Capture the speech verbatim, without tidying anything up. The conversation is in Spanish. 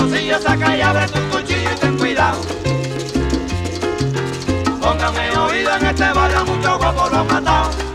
bolsillo saca y abre tu cuchillo y ten cuidado. Póngame oído, en este barrio muchos guapos lo han matado.